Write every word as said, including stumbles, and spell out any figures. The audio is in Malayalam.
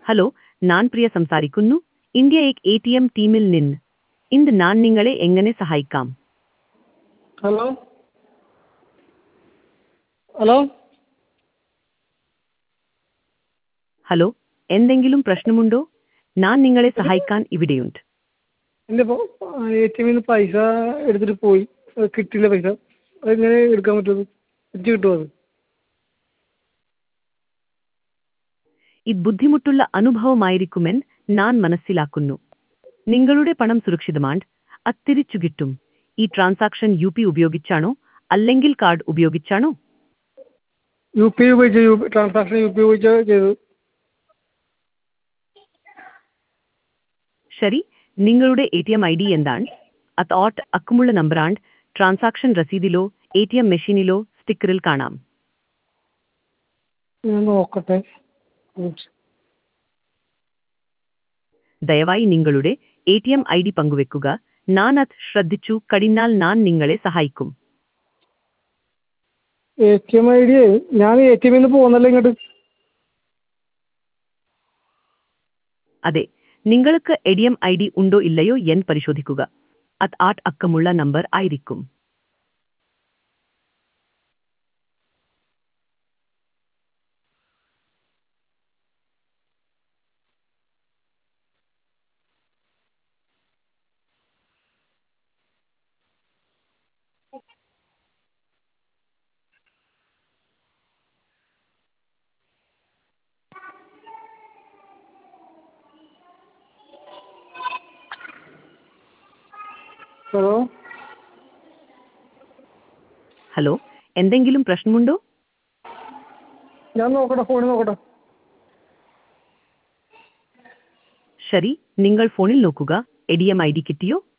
ഹലോ, ഞാൻ പ്രിയ സംസാരിക്കുന്നു. ഇന്ത്യ എക് എ ടി എം ടീമിൽ നിന്ന്. ഇന്ന് ഞാൻ നിങ്ങളെ എങ്ങനെ സഹായിക്കാം? ഹലോ ഹലോ ഹലോ, എന്തെങ്കിലും പ്രശ്നമുണ്ടോ? ഞാൻ നിങ്ങളെ സഹായിക്കാൻ ഇവിടെയുണ്ട്. എൻ്റെ എ ടി എമ്മിൽ നിന്ന് പൈസ എടുത്തിട്ട് പോയി, അത് കിട്ടിയില്ല. പൈസ അതെങ്ങനെ എടുക്കാൻ പറ്റുമത്? തിരിച്ച് കിട്ടുമോ അത്? ഇത് ബുദ്ധിമുട്ടുള്ള അനുഭവമായിരിക്കുമെന്ന് ഞാൻ മനസ്സിലാക്കുന്നു. നിങ്ങളുടെ പണം സുരക്ഷിതമാണ്, അത് തിരിച്ചു കിട്ടും. ഈ ട്രാൻസാക്ഷൻ യു പി ഉപയോഗിച്ചാണോ അല്ലെങ്കിൽ കാർഡ് ഉപയോഗിച്ചാണോ? യു പി ഐ ഉപയോഗിച്ച് U transaction U P I ഉപയോഗിച്ചാണ് ചെയ്തത്. ശരി, നിങ്ങളുടെ A T M I D എന്താണ്? അത് ഓട്ട് അക്കമുള്ള നമ്പറാണ്. ട്രാൻസാക്ഷൻ രസീതിലോ എ ടി എം മെഷീനിലോ സ്റ്റിക്കറിൽ കാണാം. ഞാൻ നോക്കട്ടെ. ദയവായി നിങ്ങളുടെ A T M I D പങ്കുവെക്കുക. ഞാൻ അത് ശ്രദ്ധിച്ചു കഴിഞ്ഞാൽ ഞാൻ നിങ്ങളെ സഹായിക്കും. A T M I D ഞാൻ എ ടി എമ്മിൽ നിന്ന് പോകുന്നല്ലോ ഇങ്ങോട്ട്. അതെ, നിങ്ങൾക്ക് A T M I D ഉണ്ടോ ഇല്ലയോ എന്ന് പരിശോധിക്കുക. അത് ആട്ട് അക്കമുള്ള നമ്പർ ആയിരിക്കും. ഹലോ ഹലോ, എന്തെങ്കിലും പ്രശ്നമുണ്ടോ? ഞാൻ നോക്കട്ടെ, ഫോണിൽ നോക്കട്ടെ. ശരി, നിങ്ങൾ ഫോണിൽ നോക്കുക. A T M I D കിട്ടിയോ?